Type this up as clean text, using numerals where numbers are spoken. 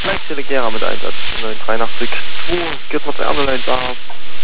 Mike Selegera mit Einsatz 983 2, geht mal 2 Underline da.